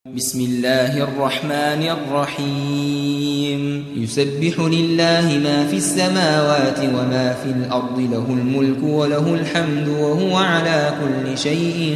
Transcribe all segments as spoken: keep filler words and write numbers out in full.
بسم الله الرحمن الرحيم يسبح لله ما في السماوات وما في الأرض له الملك وله الحمد وهو على كل شيء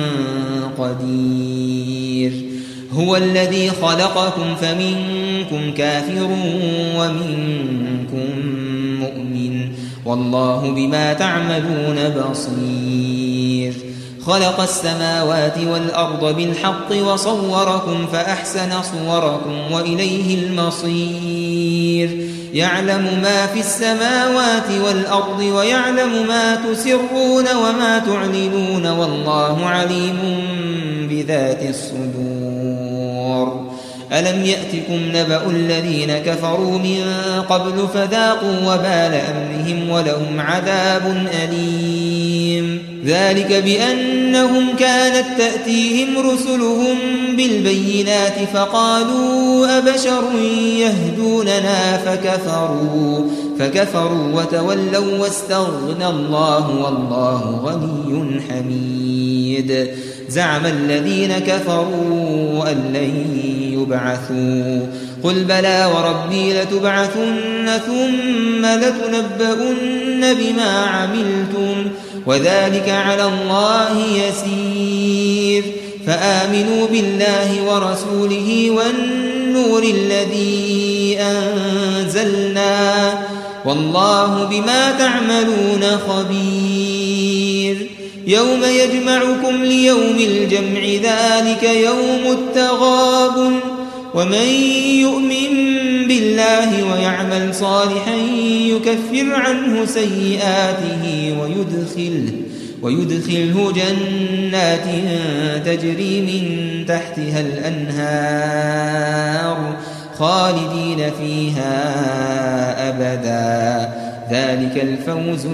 قدير هو الذي خلقكم فمنكم كافر ومنكم مؤمن والله بما تعملون بصير خلق السماوات والأرض بالحق وصوركم فأحسن صوركم وإليه المصير يعلم ما في السماوات والأرض ويعلم ما تسرون وما تعلنون والله عليم بذات الصدور ألم يأتكم نبأ الذين كفروا من قبل فذاقوا وبال أمرهم ولهم عذاب أليم ذلك بأنهم كانت تأتيهم رسلهم بالبينات فقالوا أبشر يهدوننا فكفروا فكفروا وتولوا واستغنى الله والله غني حميد زعم الذين كفروا أن لن يبعثوا قل بلى وربي لتبعثن ثم لتنبؤن بما عملتم وذلك على الله يسير فآمنوا بالله ورسوله والنور الذي أنزلنا والله بما تعملون خبير يوم يجمعكم ليوم الجمع ذلك يوم التغابن ومن يؤمن بالله ويعمل صالحا يكفر عنه سيئاته ويدخله, ويدخله جنات تجري من تحتها الأنهار خالدين فيها أبدا ذلك الفوز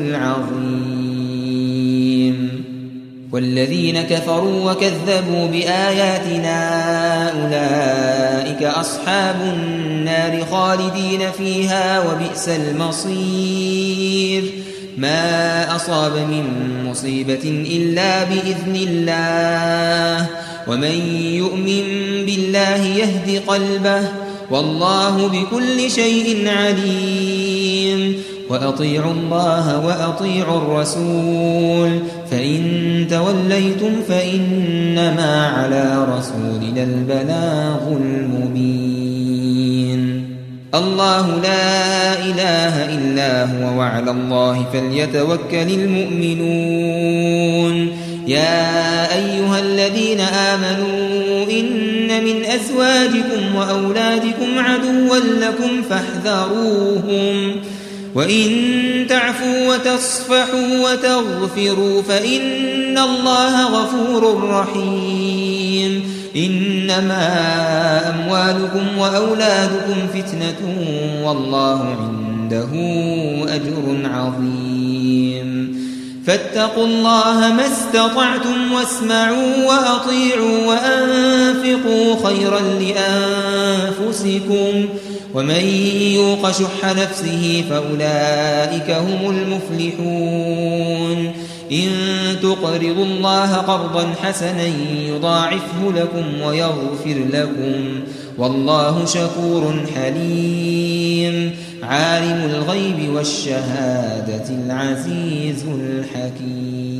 العظيم والذين كفروا وكذبوا بآياتنا أولئك أصحاب النار خالدين فيها وبئس المصير ما أصاب من مصيبة إلا بإذن الله ومن يؤمن بالله يهد قلبه والله بكل شيء عليم وأطيعوا الله وأطيعوا الرسول فإن توليتم فإنما على رسولنا البلاغ المبين الله لا إله إلا هو وعلى الله فليتوكل المؤمنون يا أيها الذين آمنوا إن من أزواجكم وأولادكم عدوا لكم فاحذروهم وإن تعفوا وتصفحوا وتغفروا فإن الله غفور رحيم إنما أموالكم وأولادكم فتنة والله عنده أجر عظيم فاتقوا الله ما استطعتم واسمعوا وأطيعوا وأنفقوا خيرا لأنفسكم ومن يوق شح نفسه فأولئك هم المفلحون إن تقرضوا الله قرضا حسنا يضاعفه لكم ويغفر لكم والله شكور حليم عالم الغيب والشهادة العزيز الحكيم